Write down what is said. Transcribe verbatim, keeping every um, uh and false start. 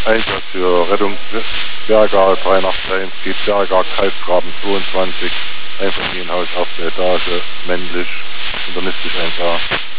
Einsatz für Rettungsberger dreihunderteins, Berger, Kalbsgraben zweiundzwanzig, Einfamilienhaus, erste Etage, männlich, internistisch eins a.